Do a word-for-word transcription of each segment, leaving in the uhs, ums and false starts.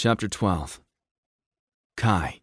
Chapter twelve. Kai.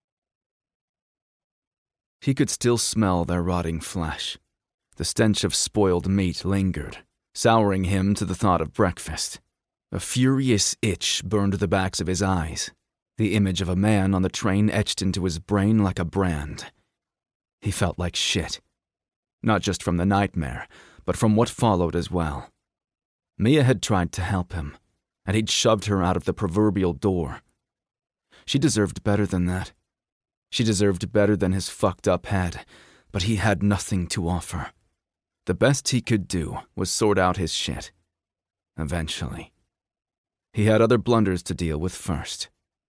He could still smell their rotting flesh. The stench of spoiled meat lingered, souring him to the thought of breakfast. A furious itch burned the backs of his eyes, the image of a man on the train etched into his brain like a brand. He felt like shit. Not just from the nightmare, but from what followed as well. Mia had tried to help him, and he'd shoved her out of the proverbial door. She deserved better than that. She deserved better than his fucked up head, but he had nothing to offer. The best he could do was sort out his shit. Eventually. He had other blunders to deal with first.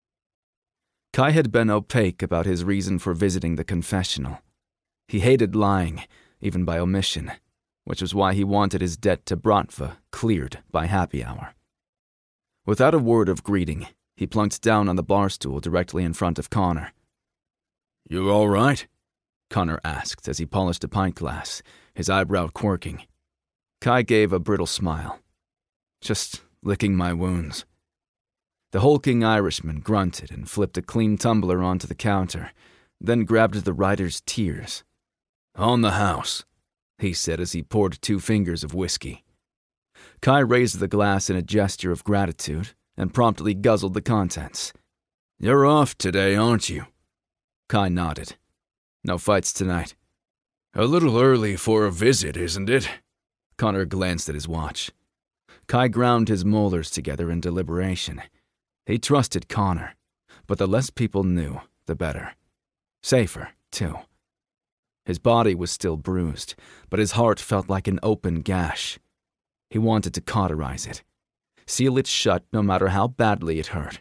Kai had been opaque about his reason for visiting the confessional. He hated lying, even by omission, which was why he wanted his debt to Bratva cleared by happy hour. Without a word of greeting, he plunked down on the bar stool directly in front of Connor. "You all right?" Connor asked as he polished a pint glass, his eyebrow quirking. Kai gave a brittle smile. "Just licking my wounds." The hulking Irishman grunted and flipped a clean tumbler onto the counter, then grabbed the rider's tears. "On the house," he said as he poured two fingers of whiskey. Kai raised the glass in a gesture of gratitude and promptly guzzled the contents. "You're off today, aren't you?" Kai nodded. "No fights tonight." "A little early for a visit, isn't it?" Connor glanced at his watch. Kai ground his molars together in deliberation. He trusted Connor, but the less people knew, the better. Safer, too. His body was still bruised, but his heart felt like an open gash. He wanted to cauterize it, seal it shut no matter how badly it hurt.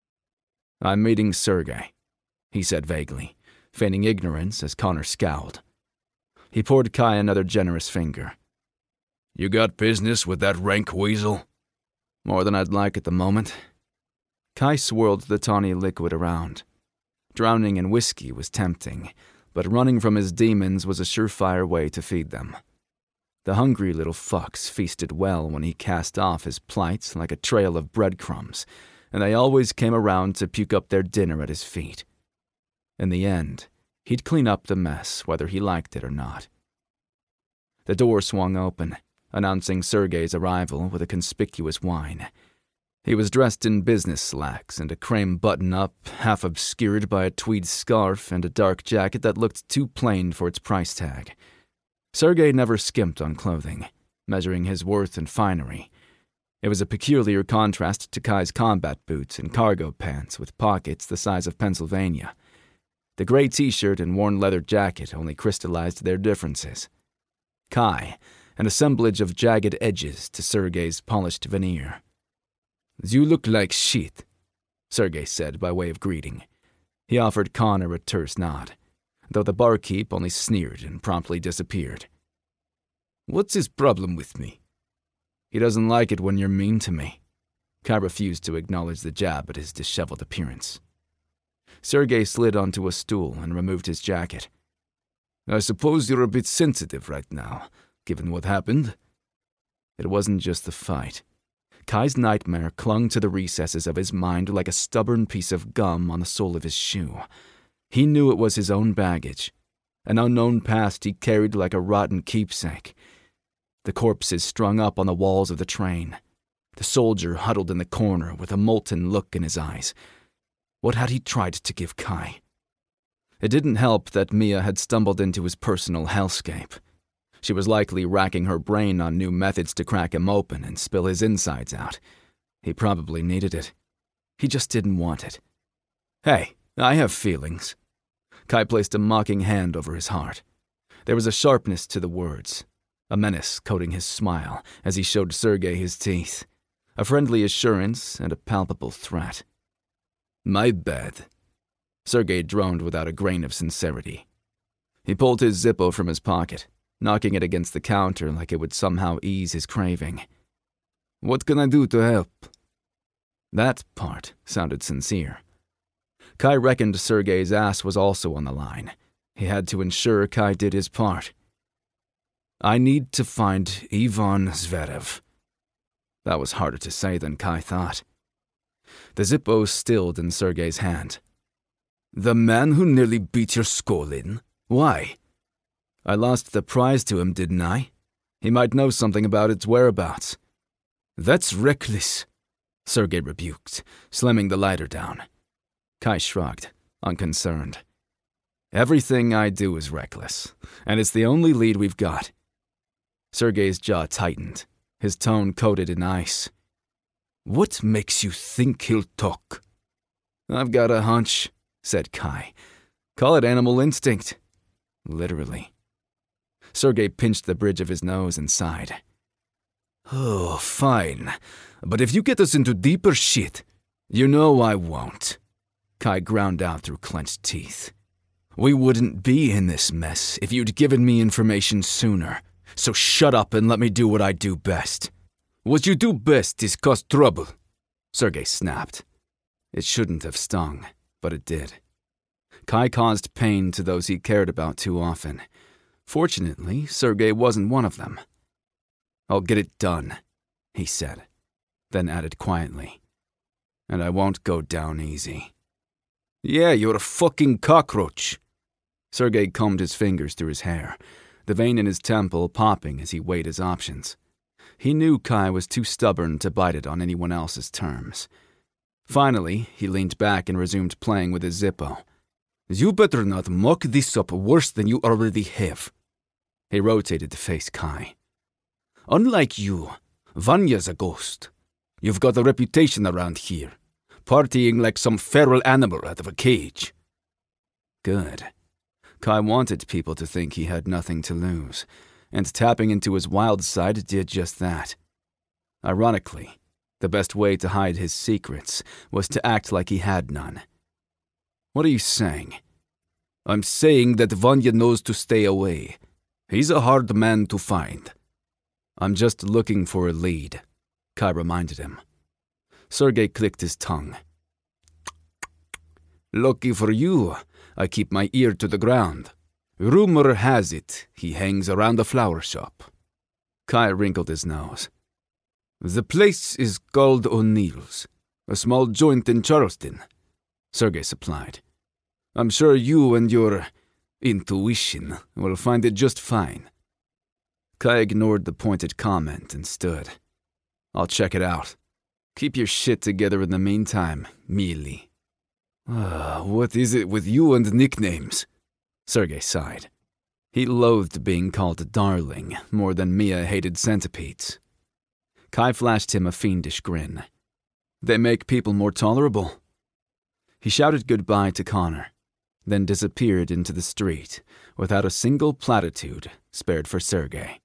"I'm meeting Sergei," he said vaguely, feigning ignorance as Connor scowled. He poured Kai another generous finger. "You got business with that rank weasel?" "More than I'd like at the moment." Kai swirled the tawny liquid around. Drowning in whiskey was tempting, but running from his demons was a surefire way to feed them. The hungry little fucks feasted well when he cast off his plight like a trail of breadcrumbs, and they always came around to puke up their dinner at his feet. In the end, he'd clean up the mess whether he liked it or not. The door swung open, announcing Sergei's arrival with a conspicuous whine. He was dressed in business slacks and a cream button-up, half obscured by a tweed scarf and a dark jacket that looked too plain for its price tag. Sergei never skimped on clothing, measuring his worth in finery. It was a peculiar contrast to Kai's combat boots and cargo pants with pockets the size of Pennsylvania. The gray t-shirt and worn leather jacket only crystallized their differences. Kai, an assemblage of jagged edges to Sergei's polished veneer. "You look like shit," Sergei said by way of greeting. He offered Connor a terse nod, though the barkeep only sneered and promptly disappeared. "What's his problem with me?" "He doesn't like it when you're mean to me." Kai refused to acknowledge the jab at his disheveled appearance. Sergei slid onto a stool and removed his jacket. "I suppose you're a bit sensitive right now, given what happened." It wasn't just the fight. Kai's nightmare clung to the recesses of his mind like a stubborn piece of gum on the sole of his shoe. He knew it was his own baggage, an unknown past he carried like a rotten keepsake. The corpses strung up on the walls of the train. The soldier huddled in the corner with a molten look in his eyes. What had he tried to give Kai? It didn't help that Mia had stumbled into his personal hellscape. She was likely racking her brain on new methods to crack him open and spill his insides out. He probably needed it. He just didn't want it. "Hey, I have feelings." Kai placed a mocking hand over his heart. There was a sharpness to the words, a menace coating his smile as he showed Sergei his teeth, a friendly assurance and a palpable threat. "My bad." Sergei droned without a grain of sincerity. He pulled his Zippo from his pocket, knocking it against the counter like it would somehow ease his craving. "What can I do to help?" That part sounded sincere. Kai reckoned Sergei's ass was also on the line. He had to ensure Kai did his part. "I need to find Ivan Zverev." That was harder to say than Kai thought. The Zippo stilled in Sergei's hand. The man who nearly beat your skull in? Why? I lost the prize to him, didn't I? He might know something about its whereabouts. That's reckless, Sergei rebuked, slamming the lighter down. Kai shrugged, unconcerned. Everything I do is reckless, and it's the only lead we've got. Sergei's jaw tightened, his tone coated in ice. What makes you think he'll talk? I've got a hunch, said Kai. Call it animal instinct. Literally. Sergei pinched the bridge of his nose and sighed. Oh, fine. But if you get us into deeper shit, you know I won't. Kai ground out through clenched teeth. We wouldn't be in this mess if you'd given me information sooner. So shut up and let me do what I do best. What you do best is cause trouble, Sergei snapped. It shouldn't have stung, but it did. Kai caused pain to those he cared about too often. Fortunately, Sergei wasn't one of them. I'll get it done, he said, then added quietly. And I won't go down easy. Yeah, you're a fucking cockroach. Sergei combed his fingers through his hair, the vein in his temple popping as he weighed his options. He knew Kai was too stubborn to bite it on anyone else's terms. Finally, he leaned back and resumed playing with his Zippo. You better not muck this up worse than you already have. He rotated to face Kai. Unlike you, Vanya's a ghost. You've got a reputation around here, partying like some feral animal out of a cage. Good. Kai wanted people to think he had nothing to lose, and tapping into his wild side did just that. Ironically, the best way to hide his secrets was to act like he had none. What are you saying? I'm saying that Vanya knows to stay away. He's a hard man to find. I'm just looking for a lead, Kai reminded him. Sergei clicked his tongue. Lucky for you, I keep my ear to the ground. Rumor has it he hangs around a flower shop. Kai wrinkled his nose. The place is called O'Neill's, a small joint in Charleston, Sergei supplied. I'm sure you and your intuition will find it just fine. Kai ignored the pointed comment and stood. I'll check it out. Keep your shit together in the meantime, Mealy. Ah, what is it with you and nicknames? Sergei sighed. He loathed being called darling more than Mia hated centipedes. Kai flashed him a fiendish grin. They make people more tolerable. He shouted goodbye to Connor, then disappeared into the street without a single platitude spared for Sergei.